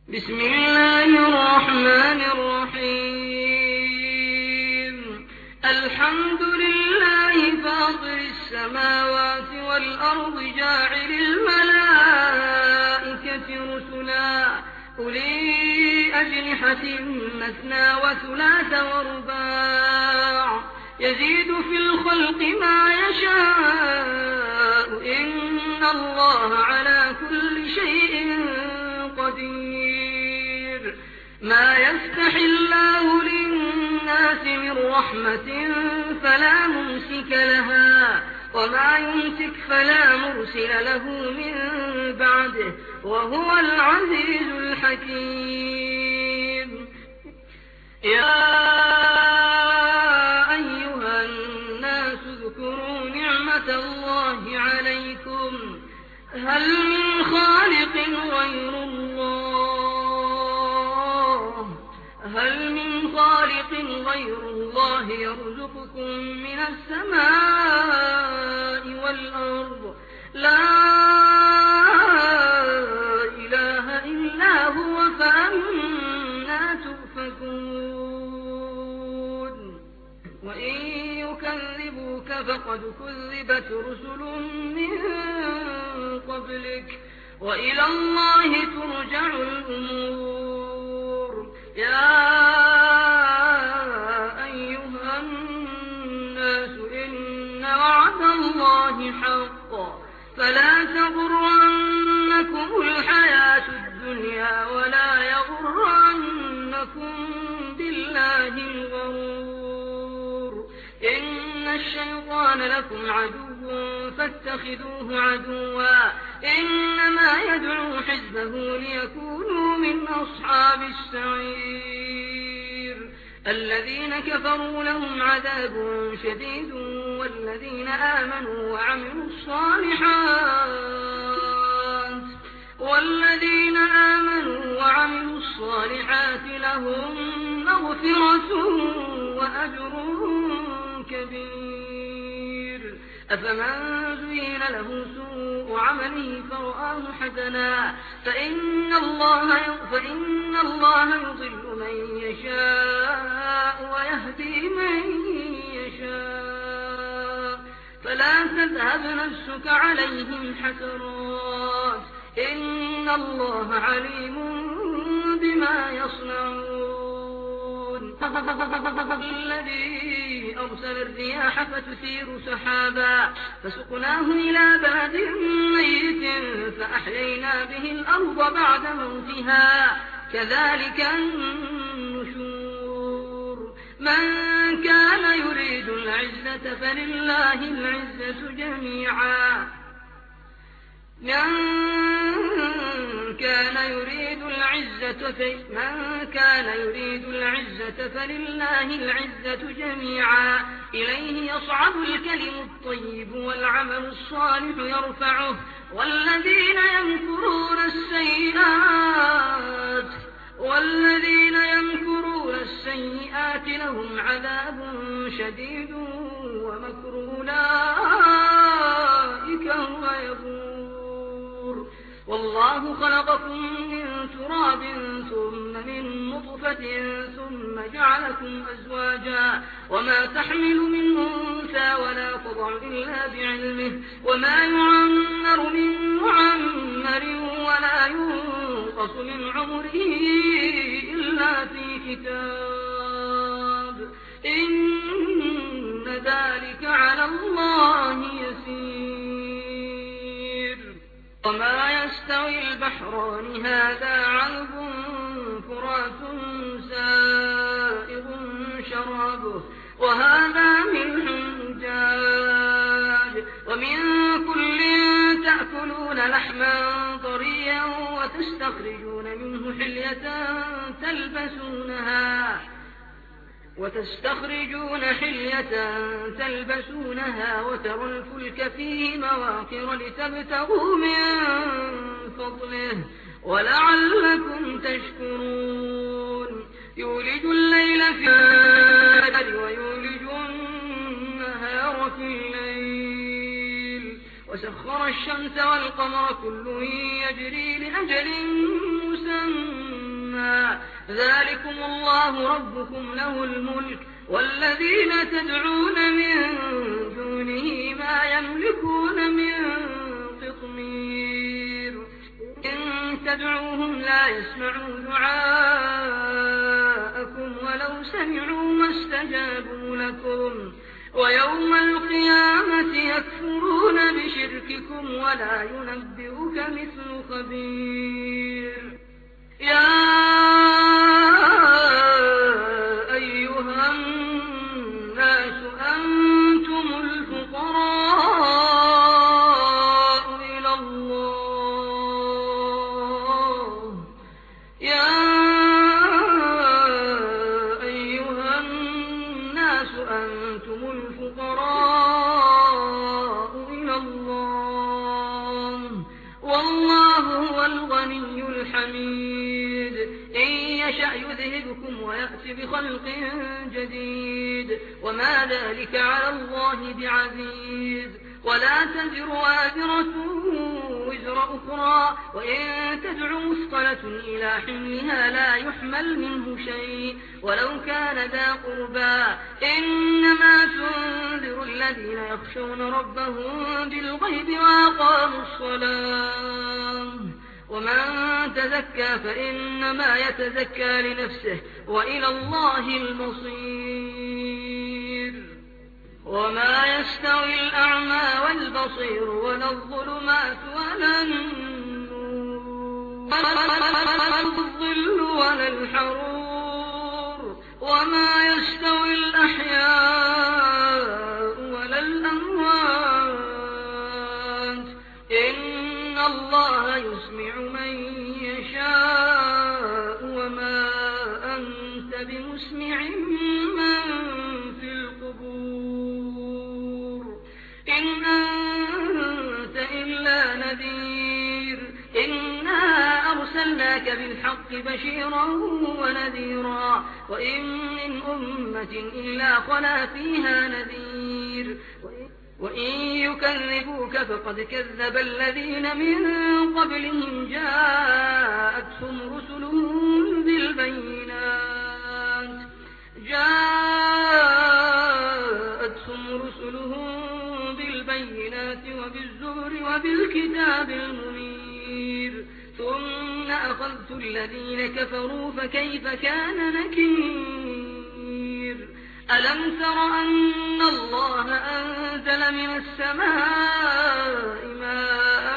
بسم الله الرحمن الرحيم. الحمد لله فاطر السماوات والأرض جاعل الملائكة رسلا أولي أجنحة مثنى وثلاث ورباع يزيد في الخلق ما يشاء إن الله على كل شيء قدير. ما يفتح الله للناس من رحمة فلا ممسك لها وما يمسك فلا مرسل له من بعده وهو العزيز الحكيم. يا أيها الناس اذكروا نعمة الله عليكم هل من خالق غير الله يرزقكم من السماء والأرض لا إله إلا هو فأنى تؤفكون. وإن يكذبوك فقد كذبت رسل من قبلك وإلى الله ترجع الأمور. يا أيها الناس إن وعد الله حق فلا تغرنكم الحياة الدنيا ولا يغرنكم بالله الغرور. إن الشيطان لكم عدو فاتخذوه عدوا إنما يدعو حزبه ليكونوا من أصحاب السعير. الذين كفروا لهم عذاب شديد والذين آمنوا وعملوا الصالحات لهم مغفرة وأجر كبير. أفمن زين له سوء عمله فرآه حسنا فإن الله يضل من يشاء ويهدي من يشاء فلا تذهب نفسك عليهم حسرات إن الله عليم بما يصنعون. الذي أرسل الرياح فتثير سحابا فسقناه إلى بلد ميت فأحيينا به الأرض بعد موتها كذلك النشور. من كان يريد العزة فلله العزة جميعا فلله العزة جميعا إليه يصعد الكلم الطيب والعمل الصالح يرفعه والذين يمكرون السيئات لهم عذاب شديد ومكر أولئك هو يبور. والله خلقكم من تراب ثم من نطفة ثم جعلكم أزواجا وما تحمل من أنثى ولا تضع إلا بعلمه وما يعمر من معمر ولا ينقص من عمره إلا في كتاب إن ذلك على الله يسير. وما يستوي البحران هذا عذب فرات سائغ شرابه وهذا ملح أجاج ومن كل تأكلون لحما طريا وتستخرجون حلية تلبسونها وترى الفلك فيه مواخر لتبتغوا من فضله ولعلكم تشكرون. يولج الليل في النهار ويولج النهار في الليل وسخر الشمس والقمر كل يجري لأجل مسمى ذلكم الله ربكم له الملك والذين تدعون من دونه ما يملكون من قطمير إن تدعوهم لا يسمعوا دعاءكم ولو سمعوا ما استجابوا لكم ويوم القيامة يكفرون بشرككم ولا ينبئك مثل خبير يا أيها الناس أنتم الفقراء إلى الله يا أيها الناس أنتم الفقراء إلى الله والله هو الغني الحميد إن يشأ يذهبكم ويأتي بخلق جديد وما ذلك على الله بعزيز ولا تزر وازرة وزر أخرى وإن تدع مثقلة إلى حملها لا يحمل منه شيء ولو كان ذا قربى إنما تنذر الذين يخشون ربهم بالغيب وأقاموا الصلاة ومن تزكى فإنما يتزكى لنفسه وإلى الله المصير وما يستوي الأعمى والبصير ولا الظلمات ولا النور ولا الظل ولا الحرور وما يستوي الأحياء ولا الأموات إن الله يسمع من يشاء وما أنت بمسمع من في القبور إن أنت إلا نذير إنا أرسلناك بالحق بشيرا ونذيرا وإن من أمة إلا خلا فيها نذير وإن يكذبوك فقد كذب الذين من قبلهم جاءتهم رسلهم بالبينات وبالزبر وبالكتاب المنير ثم أخذت الذين كفروا فكيف كان نكير ألم تر أن الله أنزل من السماء ماء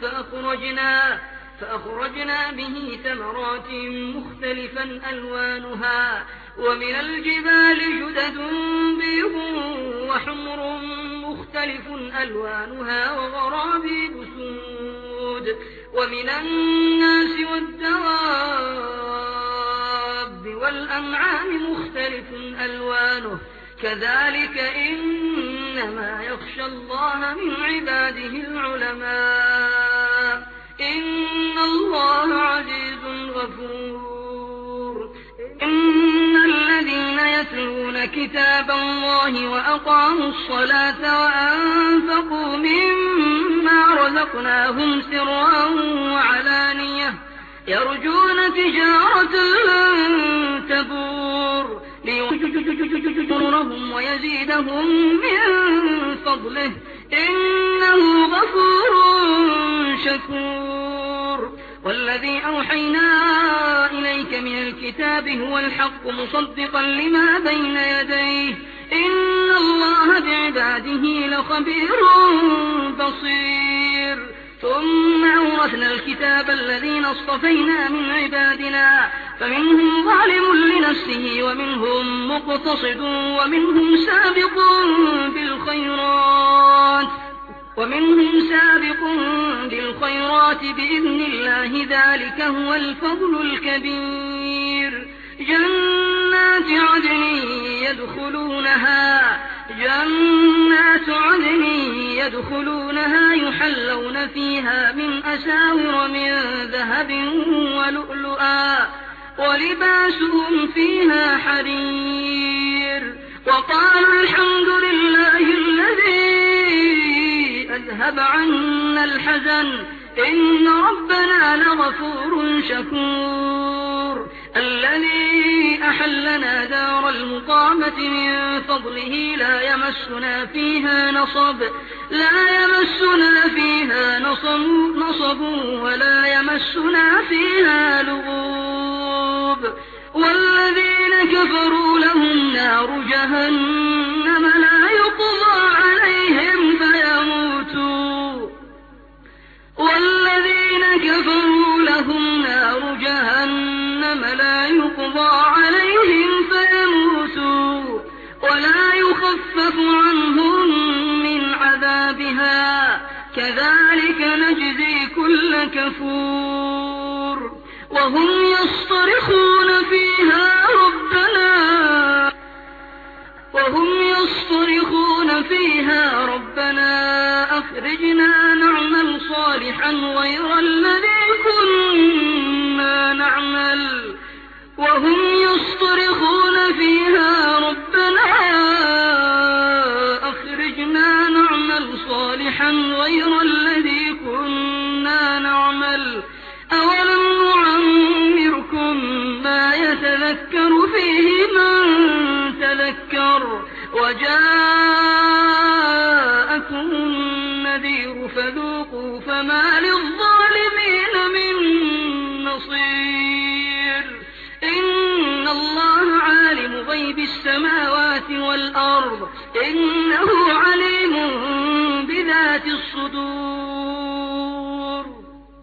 فأخرجنا به ثمرات مختلفا ألوانها ومن الجبال جدد بيض وحمر مختلف ألوانها وغرابيب سود ومن الناس والدواب والأنعام مختلف ألوانه كذلك إنما يخشى الله من عباده العلماء إن الله عزيز غفور إن الذين يتلون كتاب الله وأقاموا الصلاة وأنفقوا مما رزقناهم سرا وعلانية يرجون تجارة لن تبور ليغفرهم ويزيدهم من فضله إنه غفور شكور والذي أوحينا إليك من الكتاب هو الحق مصدقا لما بين يديه إن الله بعباده لخبير بصير ثم أورثنا الكتاب الذين اصطفينا من عبادنا فمنهم ظالم لنفسه ومنهم مقتصد ومنهم سابق بالخيرات بإذن الله ذلك هو الفضل الكبير جنات عدن يدخلونها يحلون فيها من أساور من ذهب ولؤلؤا ولباسهم فيها حرير وقالوا الحمد لله الذي أذهب عنا الحزن إن ربنا لغفور شكور الذي أحلنا دار المقامة من فضله لا يمسنا فيها نصب ولا يمسنا فيها لغوب والذين كفروا لهم نار جهنم لا يقضى عليهم فيموتوا ولا يخفف عنهم من عذابها كذلك نجزي كل كفور وهم يصطرخون فيها ربنا أخرجنا نعمل صالحا غير الذي كنا نعمل أولم نعمركم ما يتذكر فيه من تذكر وجاءكم النذير فذوقوا فما للظالمين من نصير إن الله عالم غيب السماوات والأرض إنه عليم بذات الصدور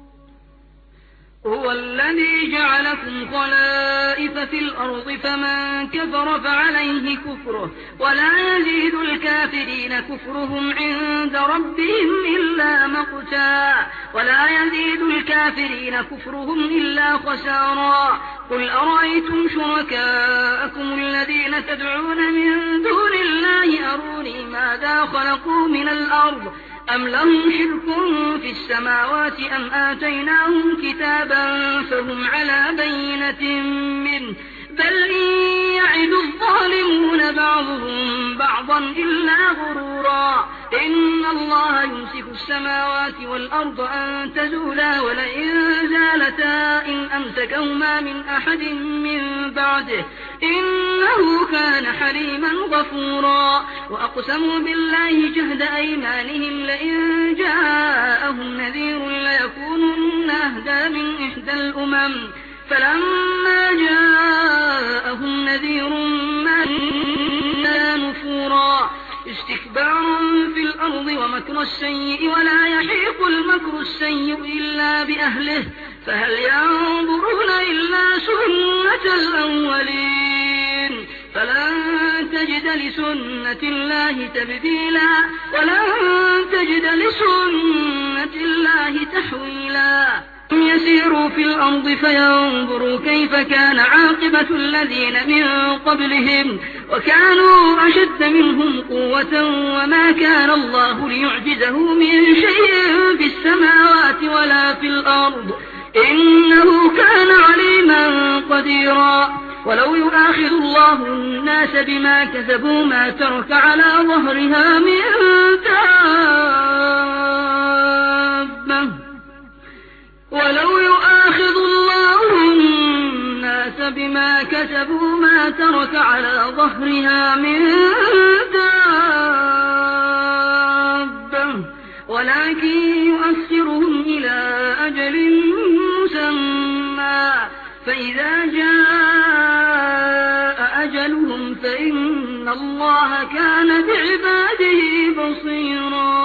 هو الذي جعلكم خلائف في الأرض فمن كفر فعليه كفره ولا يزيد الكافرين كفرهم عند ربهم إلا مقتا ولا يزيد الكافرين كفرهم إلا خسارا قل أرأيتم شركاءكم الذين تدعون من دون الله أروني ماذا خلقوا من الأرض أم لهم شرك في السماوات أم آتيناهم كتابا فهم على بينة منه بل إن يعد الظالمون بعضهم بعضا إلا غرورا إن الله يمسك السماوات والأرض أن تزولا ولئن زالتا إن أمسكهما من أحد من بعده إنه كان حليما غفورا وأقسموا بالله جهد أيمانهم لئن جاءهم نذير ليكونن أهدى من إحدى الأمم فلما جاءهم نذير ما كان نفورا استكبارا في الأرض ومكر السيء ولا يحيق المكر السيء إلا بأهله فهل ينظرون إلا سنة الأولين فلن تجد لسنة الله تبديلا ولن تجد لسنة الله تحويلا يسيروا في الأرض فينظروا كيف كان عاقبة الذين من قبلهم وكانوا أشد منهم قوة وما كان الله ليعجزه من شيء في السماوات ولا في الأرض إنه كان عليما قديرا ولو يؤاخذ الله الناس بما كسبوا ما ترك على ظهرها من دابة ولو يؤاخذ الله الناس بما كسبوا ما ترك على ظهرها من دابة ولكن يؤخرهم إلى أجل مسمى فإذا جاء أجلهم فإن الله كان بعباده بصيرا